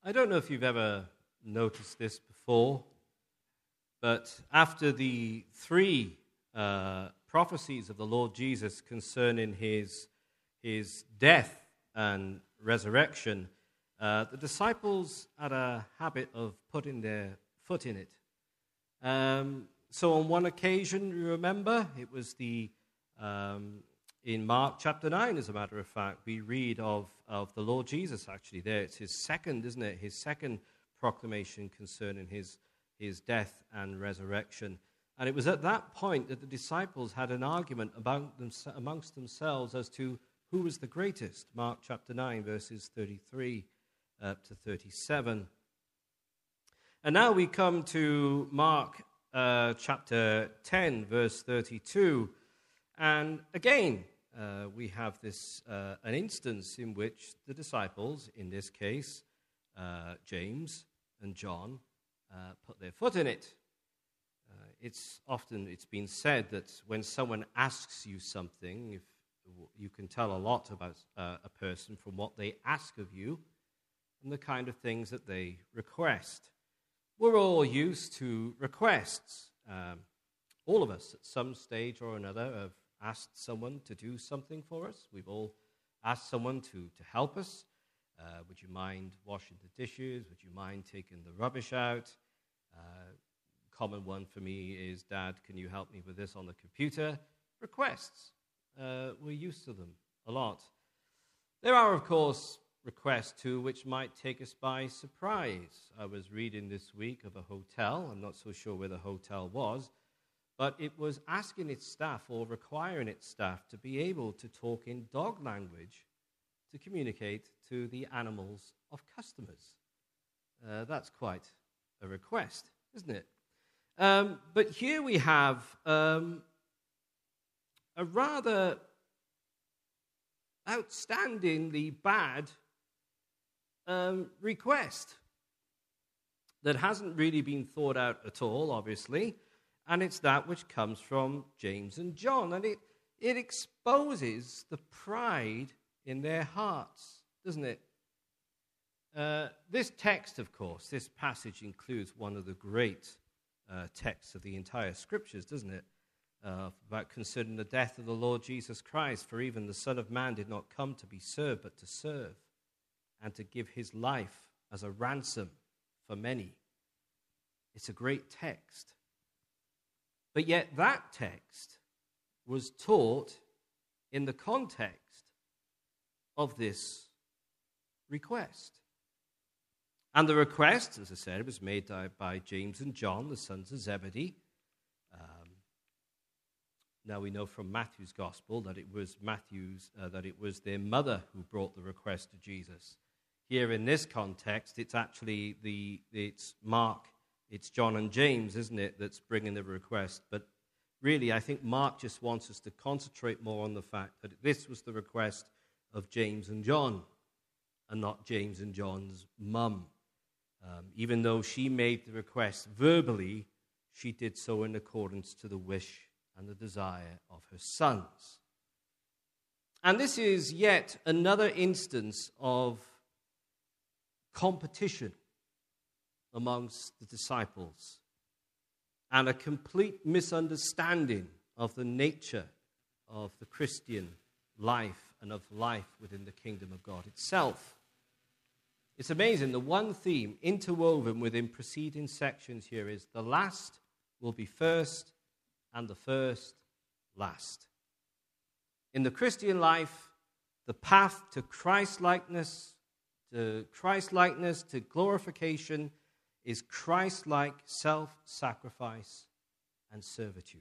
I don't know if you've ever noticed this before, but after the three prophecies of the Lord Jesus concerning his death and resurrection, the disciples had a habit of putting their foot in it. So on one occasion, you remember, it was in Mark chapter 9, as a matter of fact, we read of the Lord Jesus actually there. It's his second, isn't it? His second proclamation concerning his death and resurrection. And it was at that point that the disciples had an argument amongst themselves as to who was the greatest. Mark chapter 9, verses 33 to 37. And now we come to Mark chapter 10, verse 32. And again, we have an instance in which the disciples, in this case, James and John, put their foot in it. It's been said that when someone asks you something, if you can tell a lot about a person from what they ask of you and the kind of things that they request. We're all used to requests. All of us at some stage or another have asked someone to do something for us. We've all asked someone to help us. Would you mind washing the dishes? Would you mind taking the rubbish out? Common one for me is, Dad, can you help me with this on the computer? Requests. We're used to them a lot. There are, of course, requests too which might take us by surprise. I was reading this week of a hotel. I'm not so sure where the hotel was, but it was asking its staff or requiring its staff to be able to talk in dog language to communicate to the animals of customers. That's quite a request, isn't it? But here we have a rather outstandingly bad request that hasn't really been thought out at all, obviously, and it's that which comes from James and John, and it exposes the pride in their hearts, doesn't it? This text, of course, this passage includes one of the great texts of the entire Scriptures, doesn't it? About concerning the death of the Lord Jesus Christ, for even the Son of Man did not come to be served, but to serve, and to give his life as a ransom for many. It's a great text. But yet that text was taught in the context of this request. And the request, as I said, was made by James and John, the sons of Zebedee. Now we know from Matthew's gospel that it was their mother who brought the request to Jesus. Here in this context, it's actually it's Mark, it's John and James, isn't it, that's bringing the request. But really, I think Mark just wants us to concentrate more on the fact that this was the request of James and John, and not James and John's mum. Even though she made the request verbally, she did so in accordance to the wish and the desire of her sons. And this is yet another instance of competition amongst the disciples and a complete misunderstanding of the nature of the Christian life and of life within the kingdom of God itself. It's amazing. The one theme interwoven within preceding sections here is the last will be first and the first last. In the Christian life, the path to Christ-likeness, to glorification, is Christ-like self-sacrifice and servitude.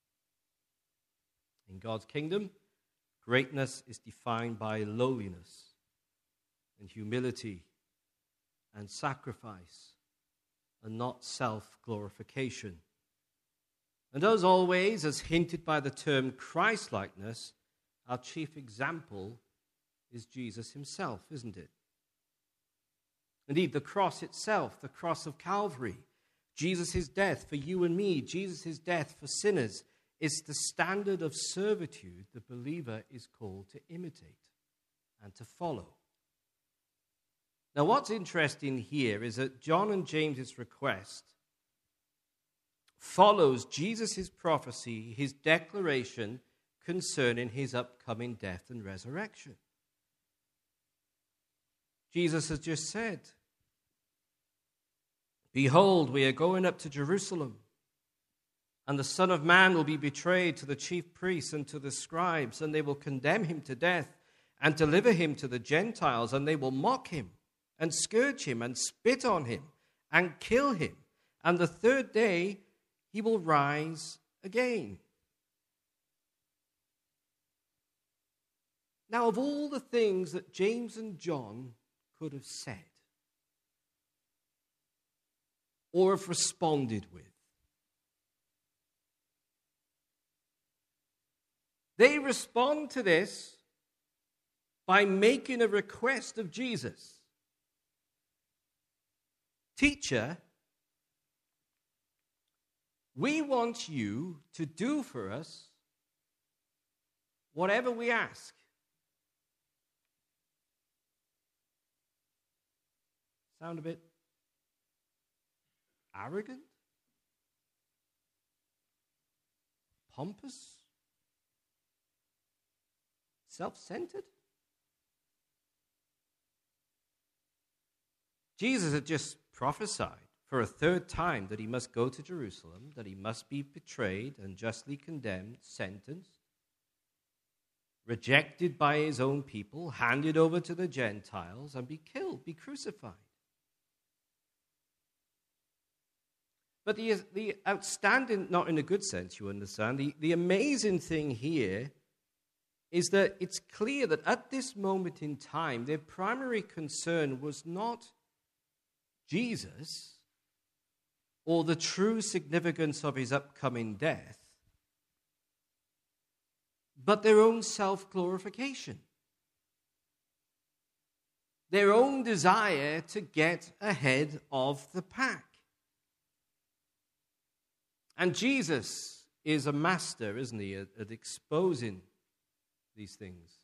In God's kingdom, greatness is defined by lowliness and humility and sacrifice, and not self-glorification. And as always, as hinted by the term Christ-likeness, our chief example is Jesus himself, isn't it? Indeed, the cross itself, the cross of Calvary, Jesus' death for you and me, Jesus' death for sinners, is the standard of servitude the believer is called to imitate and to follow. Now, what's interesting here is that John and James's request follows Jesus' prophecy, his declaration concerning his upcoming death and resurrection. Jesus has just said, "Behold, we are going up to Jerusalem, and the Son of Man will be betrayed to the chief priests and to the scribes, and they will condemn him to death and deliver him to the Gentiles, and they will mock him and scourge him and spit on him and kill him. And the third day he will rise again." Now, of all the things that James and John could have said or have responded with, they respond to this by making a request of Jesus. "Teacher, we want you to do for us whatever we ask." Sound a bit arrogant? Pompous? Self-centered? Jesus had just prophesied for a third time that he must go to Jerusalem, that he must be betrayed and justly condemned, sentenced, rejected by his own people, handed over to the Gentiles, and be killed, be crucified. But the outstanding, not in a good sense, you understand, the amazing thing here is that it's clear that at this moment in time, their primary concern was not Jesus or the true significance of his upcoming death, but their own self-glorification, their own desire to get ahead of the pack. And Jesus is a master, isn't he, at exposing these things.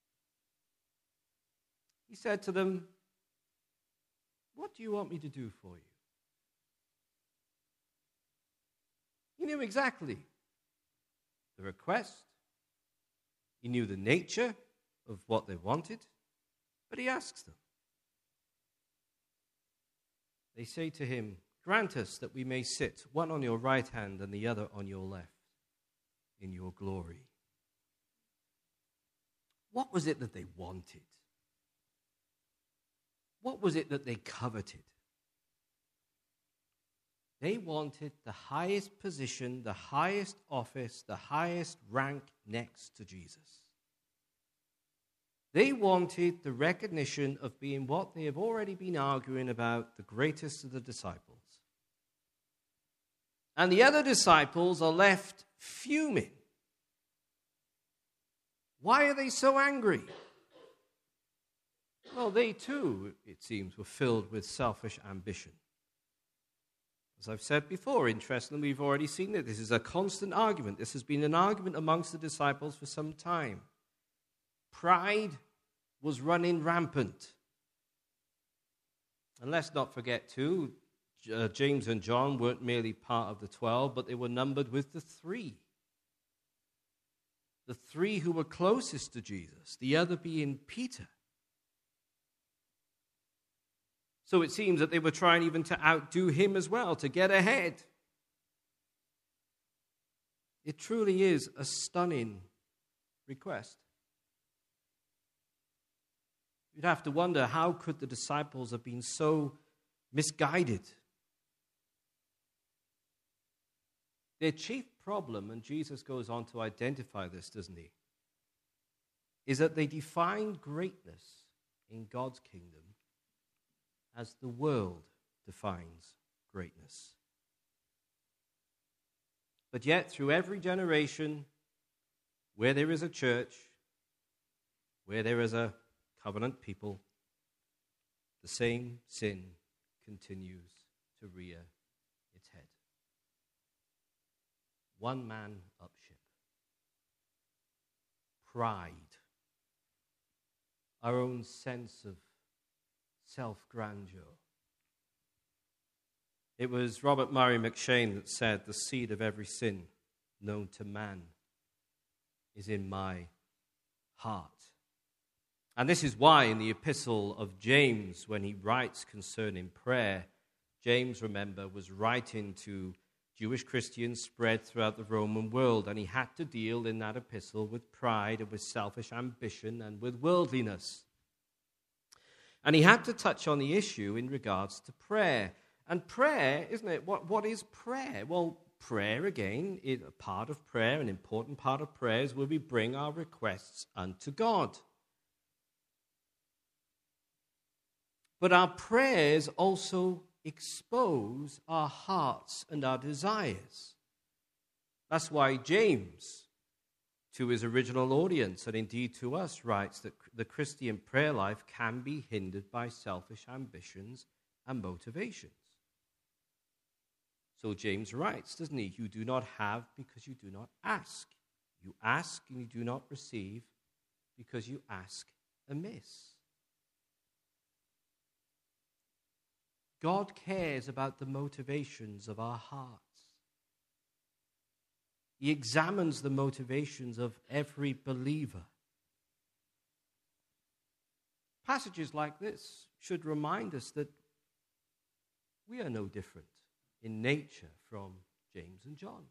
He said to them, "What do you want me to do for you?" He knew exactly the request. He knew the nature of what they wanted, but he asks them. They say to him, "Grant us that we may sit, one on your right hand and the other on your left, in your glory." What was it that they wanted? What was it that they coveted? They wanted the highest position, the highest office, the highest rank next to Jesus. They wanted the recognition of being what they have already been arguing about, the greatest of the disciples. And the other disciples are left fuming. Why are they so angry? Well, they too, it seems, were filled with selfish ambition. As I've said before, interestingly, we've already seen that this is a constant argument. This has been an argument amongst the disciples for some time. Pride was running rampant. And let's not forget, too, James and John weren't merely part of the 12, but they were numbered with the three. The three who were closest to Jesus, the other being Peter. So it seems that they were trying even to outdo him as well, to get ahead. It truly is a stunning request. You'd have to wonder, how could the disciples have been so misguided? Their chief problem, and Jesus goes on to identify this, doesn't he, is that they defined greatness in God's kingdom as the world defines greatness. But yet, through every generation, where there is a church, where there is a covenant people, the same sin continues to rear its head. One man up ship. Pride. Our own sense of self-grandeur. It was Robert Murray McCheyne that said, "The seed of every sin known to man is in my heart." And this is why in the epistle of James, when he writes concerning prayer, James, remember, was writing to Jewish Christians spread throughout the Roman world, and he had to deal in that epistle with pride and with selfish ambition and with worldliness. And he had to touch on the issue in regards to prayer. And prayer, isn't it? What is prayer? Well, prayer, again, is a part of prayer, an important part of prayer is where we bring our requests unto God. But our prayers also expose our hearts and our desires. That's why James, to his original audience, and indeed to us, writes that the Christian prayer life can be hindered by selfish ambitions and motivations. So James writes, doesn't he? You do not have because you do not ask. You ask and you do not receive because you ask amiss. God cares about the motivations of our hearts. He examines the motivations of every believer. Passages like this should remind us that we are no different in nature from James and John.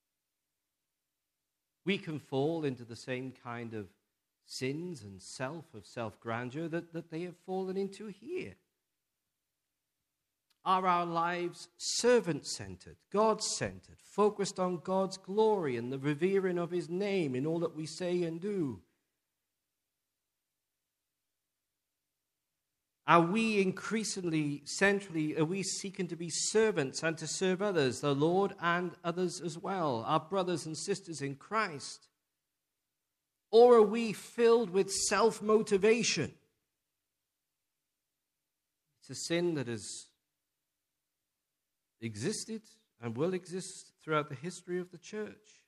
We can fall into the same kind of sins and self-grandeur that they have fallen into here. Are our lives servant-centered, God-centered, focused on God's glory and the revering of his name in all that we say and do? Are we increasingly, centrally, are we seeking to be servants and to serve others, the Lord and others as well, our brothers and sisters in Christ? Or are we filled with self-motivation? It's a sin that has existed and will exist throughout the history of the church.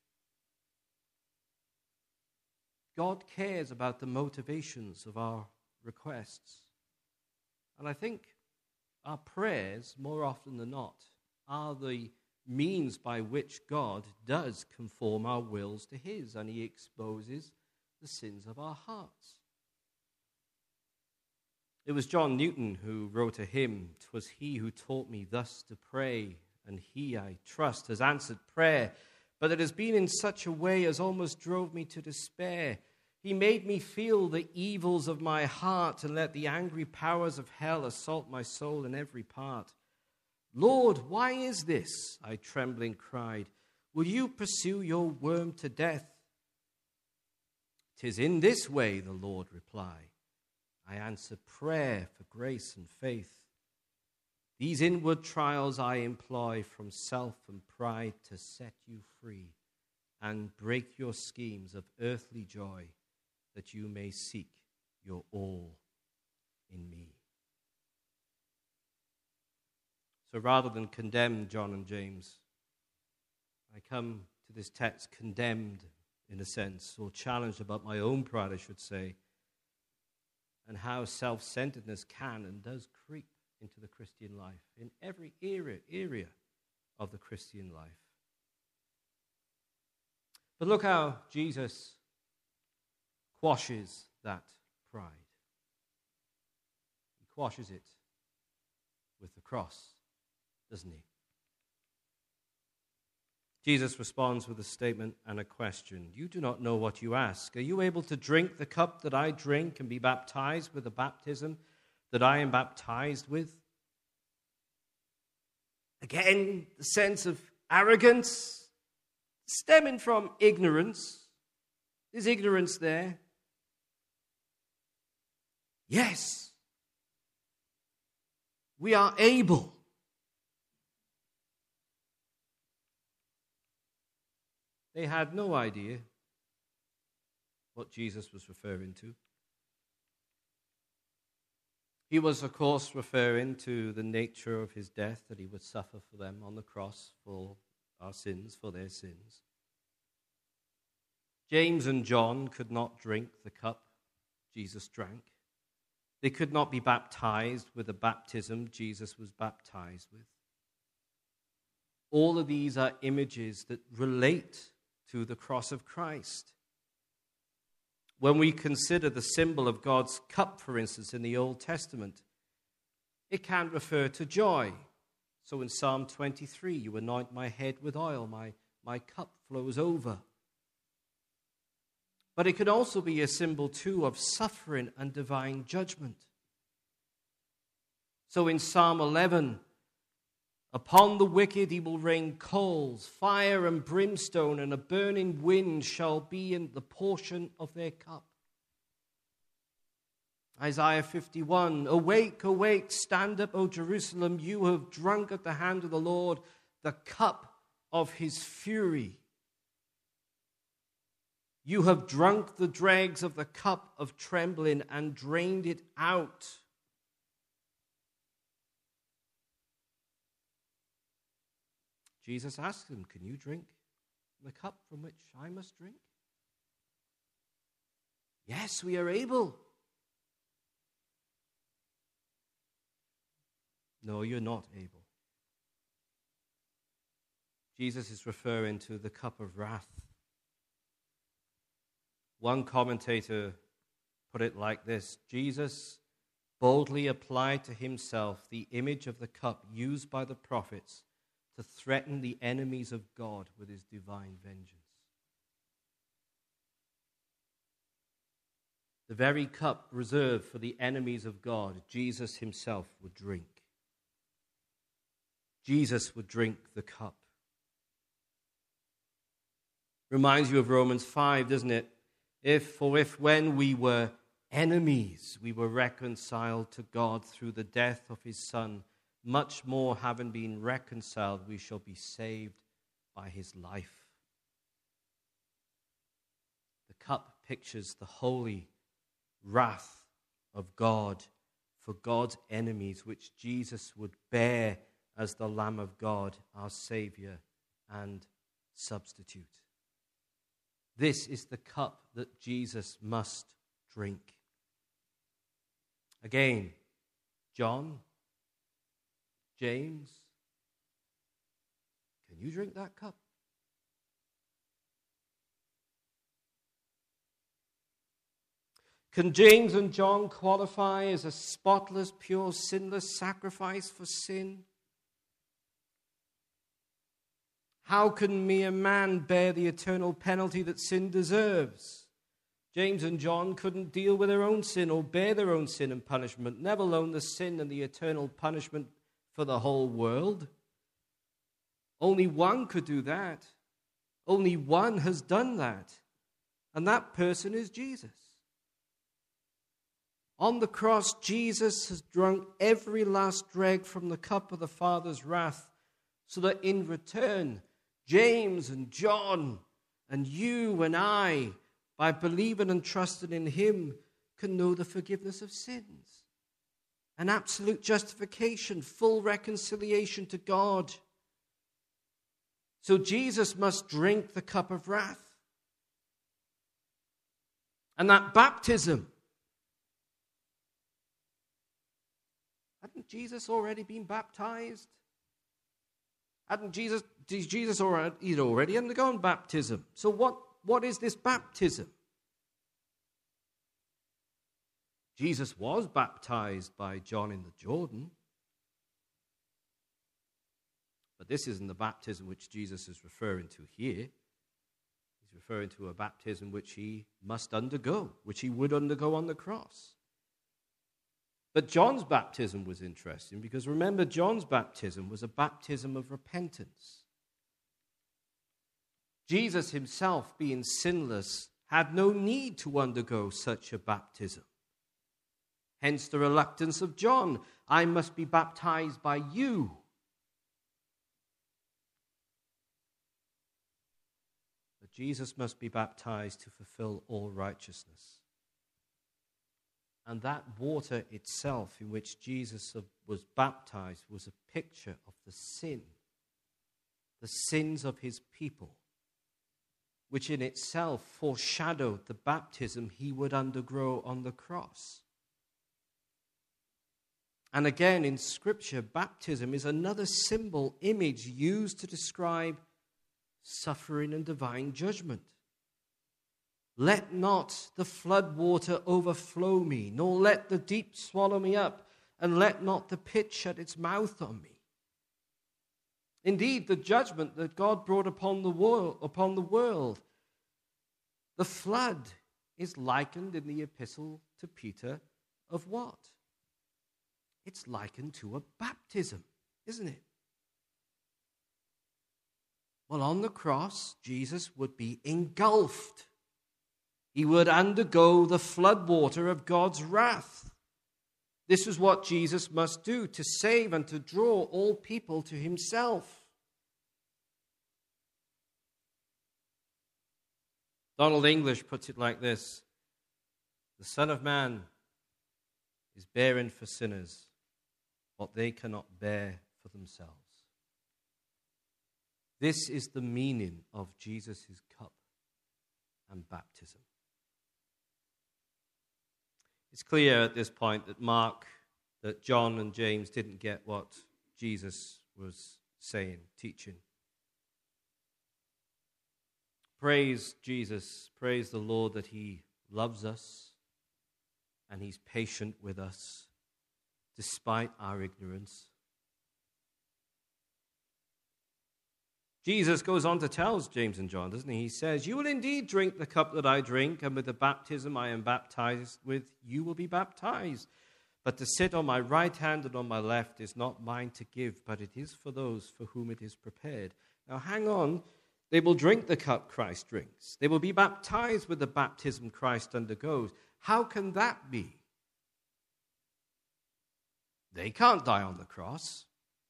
God cares about the motivations of our requests. And I think our prayers, more often than not, are the means by which God does conform our wills to his, and he exposes the sins of our hearts. It was John Newton who wrote a hymn, "'Twas he who taught me thus to pray, and he, I trust, has answered prayer, but it has been in such a way as almost drove me to despair. He made me feel the evils of my heart, and let the angry powers of hell assault my soul in every part. Lord, why is this?" I trembling cried. "Will you pursue your worm to death?" "'Tis in this way," the Lord replied. "I answer prayer for grace and faith. These inward trials I employ from self and pride to set you free and break your schemes of earthly joy, that you may seek your all in me." So rather than condemn John and James, I come to this text condemned in a sense, or challenged about my own pride, I should say, and how self-centeredness can and does creep into the Christian life, in every area of the Christian life. But look how Jesus quashes that pride. He quashes it with the cross, doesn't he? Jesus responds with a statement and a question. "You do not know what you ask. Are you able to drink the cup that I drink and be baptized with the baptism that I am baptized with?" Again, the sense of arrogance stemming from ignorance. Is ignorance there? Yes. We are able. They had no idea what Jesus was referring to. He was, of course, referring to the nature of his death, that he would suffer for them on the cross for our sins, for their sins. James and John could not drink the cup Jesus drank. They could not be baptized with the baptism Jesus was baptized with. All of these are images that relate to the cross of Christ. When we consider the symbol of God's cup, for instance, in the Old Testament, it can refer to joy. So in Psalm 23, you anoint my head with oil, my cup flows over. But it could also be a symbol, too, of suffering and divine judgment. So in Psalm 11, upon the wicked he will rain coals, fire and brimstone, and a burning wind shall be in the portion of their cup. Isaiah 51, awake, awake, stand up, O Jerusalem, you have drunk at the hand of the Lord the cup of his fury. You have drunk the dregs of the cup of trembling and drained it out. Jesus asked them, can you drink the cup from which I must drink? Yes, we are able. No, you're not able. Jesus is referring to the cup of wrath. One commentator put it like this: Jesus boldly applied to himself the image of the cup used by the prophets to threaten the enemies of God with his divine vengeance. The very cup reserved for the enemies of God, Jesus himself would drink. Jesus would drink the cup. Reminds you of Romans 5, doesn't it? If when we were enemies, we were reconciled to God through the death of his Son, much more, having been reconciled, we shall be saved by his life. The cup pictures the holy wrath of God for God's enemies, which Jesus would bear as the Lamb of God, our Savior and substitute. This is the cup that Jesus must drink. Again, John, James, can you drink that cup? Can James and John qualify as a spotless, pure, sinless sacrifice for sin? How can mere man bear the eternal penalty that sin deserves? James and John couldn't deal with their own sin or bear their own sin and punishment, never alone the sin and the eternal punishment for the whole world. Only one could do that. Only one has done that. And that person is Jesus. On the cross, Jesus has drunk every last dreg from the cup of the Father's wrath, so that in return, James and John and you and I, by believing and trusting in him, can know the forgiveness of sins, an absolute justification, full reconciliation to God. So Jesus must drink the cup of wrath. And that baptism, hadn't Jesus already been baptized? Hadn't Jesus already undergone baptism? So what is this baptism? Jesus was baptized by John in the Jordan. But this isn't the baptism which Jesus is referring to here. He's referring to a baptism which he must undergo, which he would undergo on the cross. But John's baptism was interesting because remember, John's baptism was a baptism of repentance. Jesus himself, being sinless, had no need to undergo such a baptism. Hence the reluctance of John. I must be baptized by you. But Jesus must be baptized to fulfill all righteousness. And that water itself in which Jesus was baptized was a picture of the sins of his people, which in itself foreshadowed the baptism he would undergo on the cross. And again, in Scripture, baptism is another symbol, image used to describe suffering and divine judgment. Let not the flood water overflow me, nor let the deep swallow me up, and let not the pit shut its mouth on me. Indeed, the judgment that God brought upon the world, the flood, is likened in the epistle to Peter of what? It's likened to a baptism, isn't it? Well, on the cross, Jesus would be engulfed. He would undergo the floodwater of God's wrath. This is what Jesus must do to save and to draw all people to himself. Donald English puts it like this: the Son of Man is bearing for sinners what they cannot bear for themselves. This is the meaning of Jesus' cup and baptism. It's clear at this point that John and James didn't get what Jesus was saying, teaching. Praise Jesus, praise the Lord that he loves us and he's patient with us despite our ignorance. Jesus goes on to tell James and John, doesn't he? He says, "You will indeed drink the cup that I drink, and with the baptism I am baptized with, you will be baptized. But to sit on my right hand and on my left is not mine to give, but it is for those for whom it is prepared." Now hang on. They will drink the cup Christ drinks. They will be baptized with the baptism Christ undergoes. How can that be? They can't die on the cross.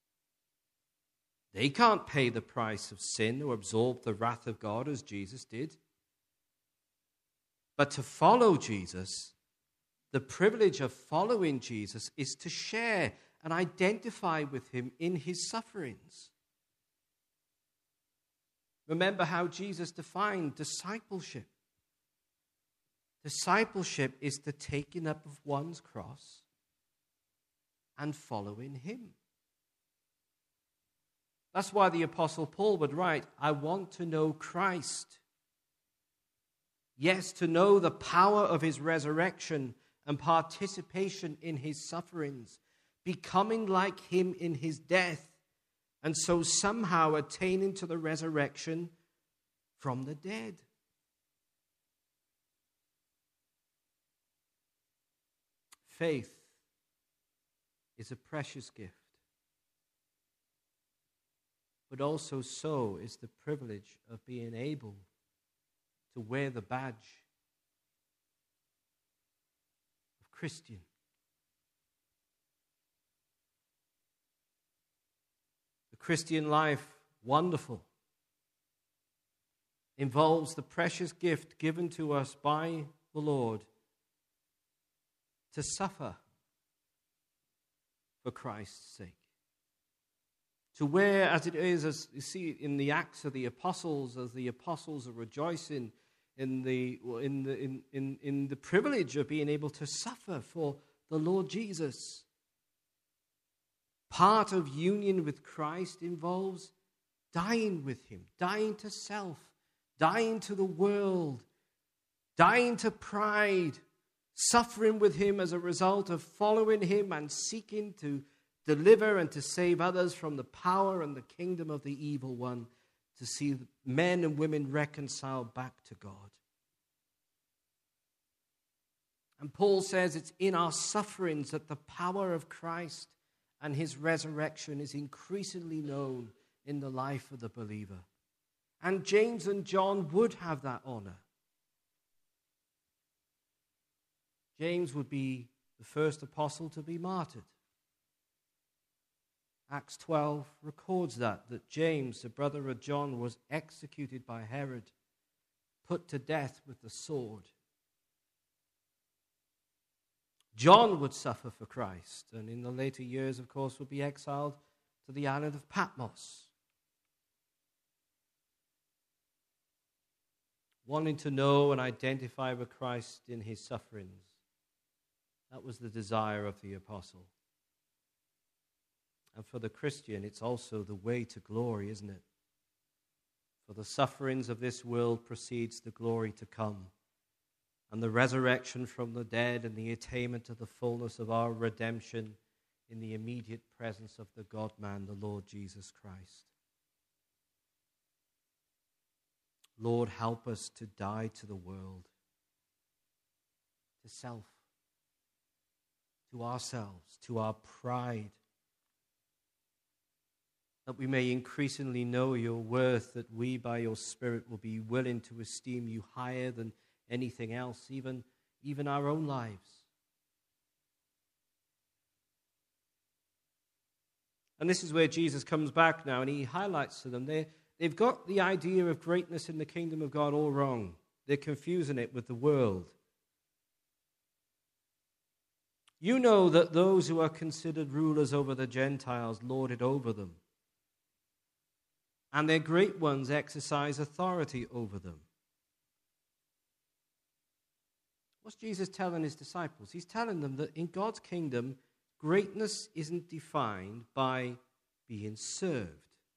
They can't pay the price of sin or absorb the wrath of God as Jesus did. But to follow Jesus, the privilege of following Jesus is to share and identify with him in his sufferings. Remember how Jesus defined discipleship. Discipleship is the taking up of one's cross and following him. That's why the Apostle Paul would write, "I want to know Christ." Yes, to know the power of his resurrection and participation in his sufferings, becoming like him in his death, and so somehow attaining to the resurrection from the dead. Faith is a precious gift. But also so is the privilege of being able to wear the badge of Christian. The Christian life, wonderful, involves the precious gift given to us by the Lord to suffer for Christ's sake. To wear, as it is, as you see in the Acts of the Apostles, as the apostles are rejoicing in the privilege of being able to suffer for the Lord Jesus. Part of union with Christ involves dying with him, dying to self, dying to the world, dying to pride, suffering with him as a result of following him and seeking to deliver and to save others from the power and the kingdom of the evil one, to see men and women reconciled back to God. And Paul says it's in our sufferings that the power of Christ and his resurrection is increasingly known in the life of the believer. And James and John would have that honor. James would be the first apostle to be martyred. Acts 12 records that James, the brother of John, was executed by Herod, put to death with the sword. John would suffer for Christ, and in the later years, of course, would be exiled to the island of Patmos. Wanting to know and identify with Christ in his sufferings. That was the desire of the apostle. And for the Christian, it's also the way to glory, isn't it? For the sufferings of this world precedes the glory to come, and the resurrection from the dead and the attainment of the fullness of our redemption in the immediate presence of the God-man, the Lord Jesus Christ. Lord, help us to die to the world, to self, to ourselves, to our pride, that we may increasingly know your worth, that we, by your Spirit, will be willing to esteem you higher than anything else, even our own lives. And this is where Jesus comes back now, and he highlights to them, they've got the idea of greatness in the kingdom of God all wrong. They're confusing it with the world. You know that those who are considered rulers over the Gentiles lord it over them, and their great ones exercise authority over them. What's Jesus telling his disciples? He's telling them that in God's kingdom, greatness isn't defined by being served,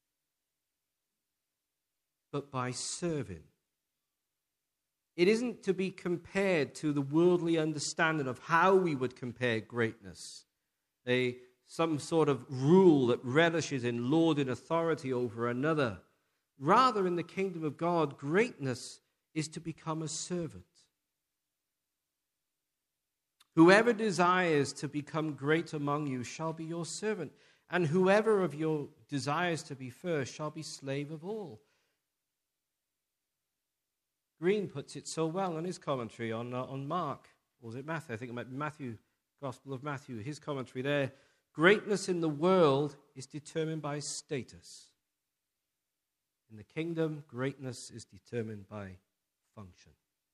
but by serving. It isn't to be compared to the worldly understanding of how we would compare greatness. Some sort of rule that relishes in lording authority over another. Rather, in the kingdom of God, greatness is to become a servant. Whoever desires to become great among you shall be your servant, and whoever of you desires to be first shall be slave of all. Green puts it so well in his commentary on Mark, or was it Matthew? I think it might be Matthew, Gospel of Matthew, his commentary there. Greatness in the world is determined by status. In the kingdom, greatness is determined by function.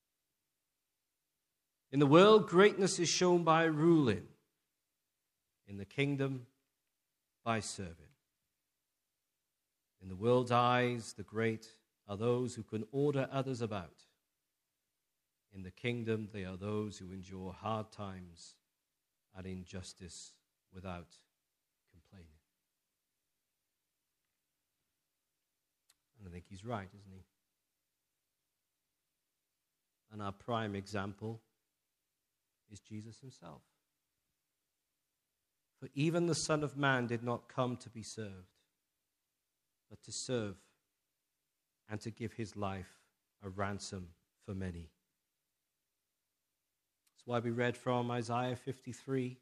In the world, greatness is shown by ruling. In the kingdom, by serving. In the world's eyes, the great are those who can order others about. In the kingdom, they are those who endure hard times and injustice without complaining. And I think he's right, isn't he? And our prime example is Jesus himself. For even the Son of Man did not come to be served, but to serve and to give his life a ransom for many. That's why we read from Isaiah 53.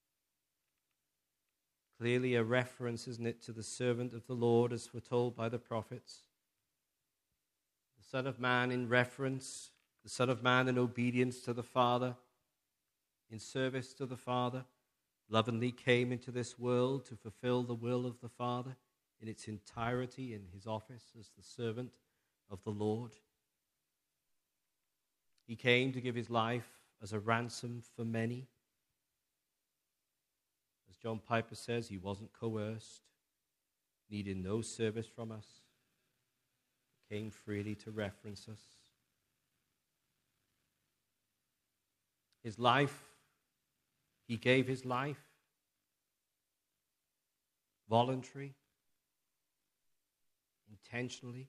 Clearly a reference, isn't it, to the servant of the Lord as foretold by the prophets. The Son of Man in reference, the Son of Man in obedience to the Father, in service to the Father, lovingly came into this world to fulfill the will of the Father in its entirety in his office as the servant of the Lord. He came to give his life as a ransom for many. As John Piper says, he wasn't coerced, needed no service from us. He came freely to reference us. His life, he gave his life, voluntary, intentionally.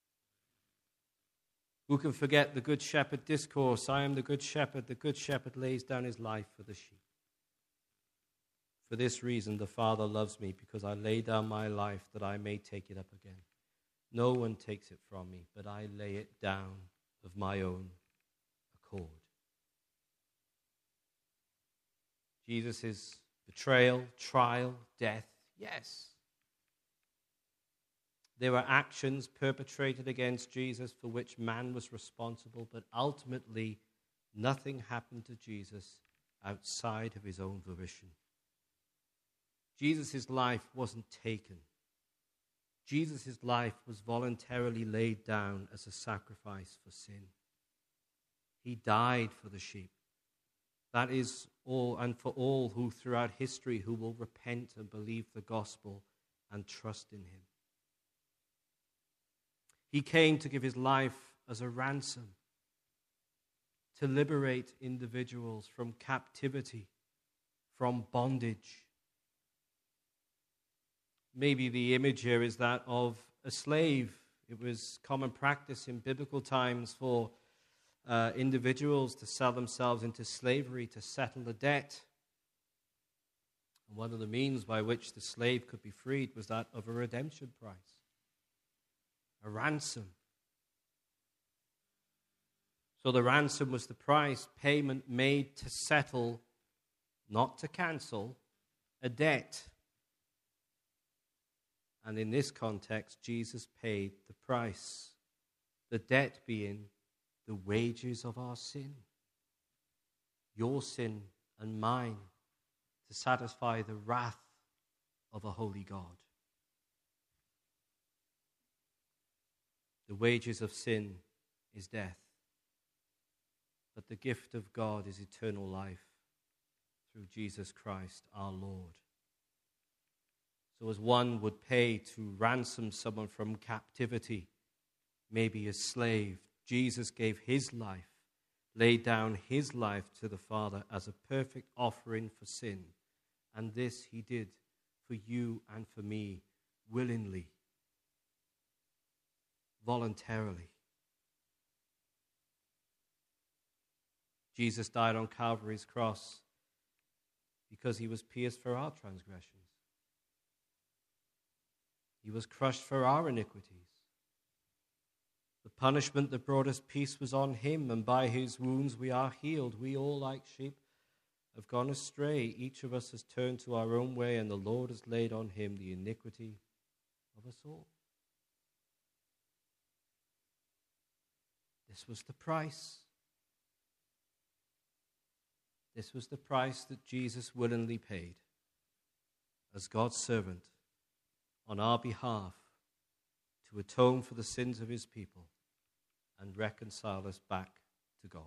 Who can forget the Good Shepherd discourse? I am the Good Shepherd. The Good Shepherd lays down his life for the sheep. For this reason the Father loves me, because I lay down my life that I may take it up again. No one takes it from me, but I lay it down of my own accord. Jesus' betrayal, trial, death, yes. There were actions perpetrated against Jesus for which man was responsible, but ultimately nothing happened to Jesus outside of his own volition. Jesus' life wasn't taken. Jesus' life was voluntarily laid down as a sacrifice for sin. He died for the sheep. That is all, and for all who throughout history who will repent and believe the gospel and trust in him. He came to give his life as a ransom, to liberate individuals from captivity, from bondage. Maybe the image here is that of a slave. It was common practice in biblical times for individuals to sell themselves into slavery to settle a debt. And one of the means by which the slave could be freed was that of a redemption price, a ransom. So the ransom was the price payment made to settle, not to cancel, a debt. And in this context, Jesus paid the price, the debt being the wages of our sin, your sin and mine, to satisfy the wrath of a holy God. The wages of sin is death, but the gift of God is eternal life through Jesus Christ our Lord. So as one would pay to ransom someone from captivity, maybe a slave, Jesus gave his life, laid down his life to the Father as a perfect offering for sin. And this he did for you and for me willingly, voluntarily. Jesus died on Calvary's cross because he was pierced for our transgressions. He was crushed for our iniquities. The punishment that brought us peace was on him, and by his wounds we are healed. We all, like sheep, have gone astray. Each of us has turned to our own way, and the Lord has laid on him the iniquity of us all. This was the price. This was the price that Jesus willingly paid as God's servant on our behalf to atone for the sins of his people and reconcile us back to God.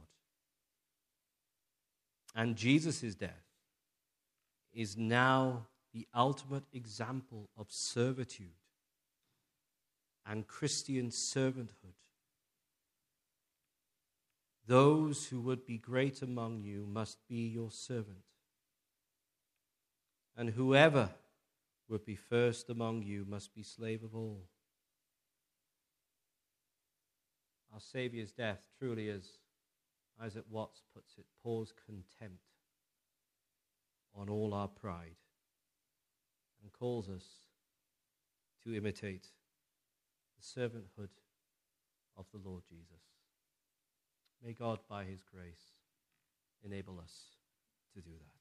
And Jesus' death is now the ultimate example of servitude and Christian servanthood. Those who would be great among you must be your servant. And whoever would be first among you must be slave of all. Our Saviour's death truly is, Isaac Watts puts it, pours contempt on all our pride and calls us to imitate the servanthood of the Lord Jesus. May God, by his grace, enable us to do that.